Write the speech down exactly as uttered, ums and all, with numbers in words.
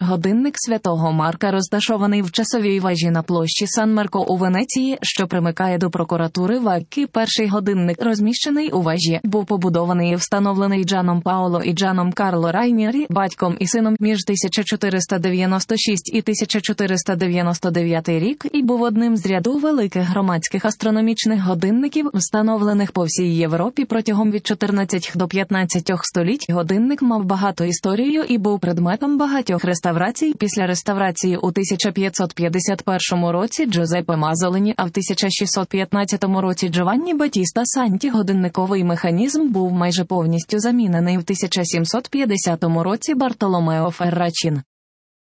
Годинник Святого Марка розташований в часовій вежі на площі Сан-Марко у Венеції, що примикає до прокуратури Ваккі. Перший годинник, розміщений у вежі, був побудований і встановлений Джаном Паоло і Джаном Карло Райнірі, батьком і сином, між тисяча чотириста дев'яносто шостий і тисяча чотириста дев'яносто дев'ятий рік, і був одним з ряду великих громадських астрономічних годинників, встановлених по всій Європі протягом від чотирнадцятого до п'ятнадцятого століть. Годинник мав багату історію і був предметом багатьох реставрацій. Після реставрації у тисяча п'ятсот п'ятдесят першому році Джузеппе Мазоліні, а в тисяча шістсот п'ятнадцятому році Джованні Батіста Санті годинниковий механізм був майже повністю замінений в тисяча сімсот п'ятдесятому році Бартоломео Феррачин.